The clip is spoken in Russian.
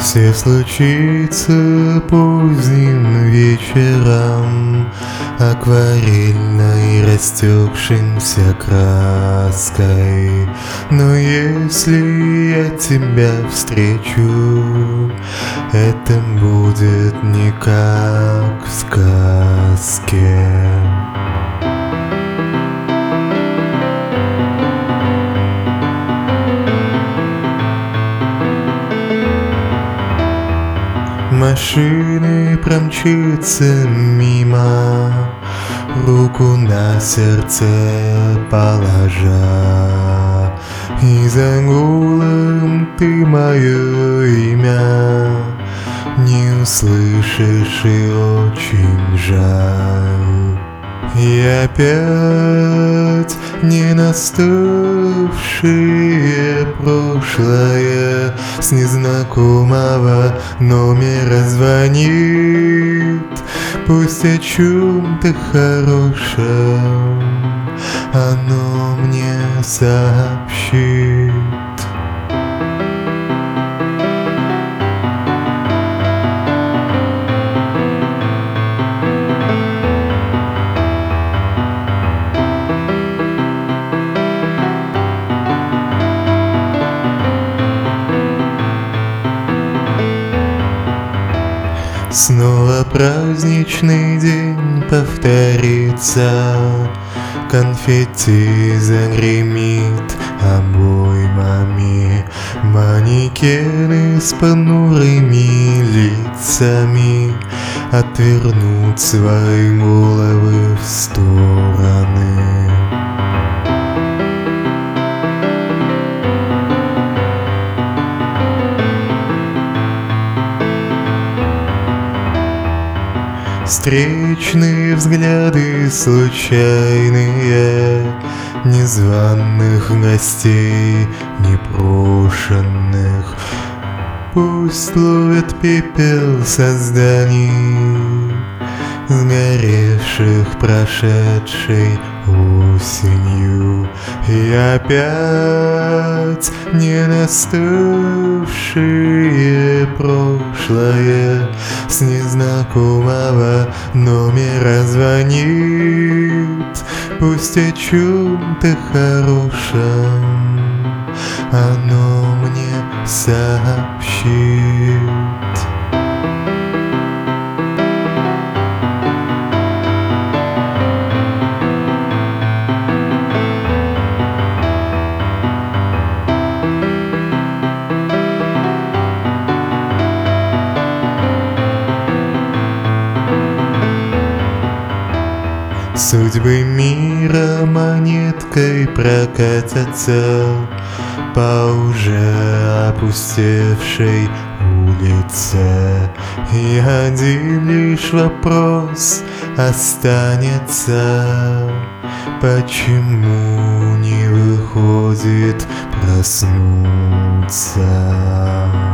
Все случится поздним вечером, акварельной растекшимся краской. Но если я тебя встречу, это будет не как в сказке. Машины промчится мимо, руку на сердце положа, и за гулом ты мое имя не услышишь, и очень жаль. И опять не наступившее прошлое с незнакомого номера звонит. Пусть о чем-то хорошем оно мне сообщит. Снова праздничный день повторится, конфетти загремит обоймами, манекены с понурыми лицами отвернут свои головы в стороны. Встречные взгляды случайные, незваных гостей, непрошенных, пусть ловят пепел созданий, сгоревших прошедшей осенью. И опять не наступившее прошлое с незнакомого номера звонит. Пусть о чем-то хорошем оно мне сообщит. Судьбы мира монеткой прокатятся по уже опустевшей улице, и один лишь вопрос останется: почему не выходит проснуться?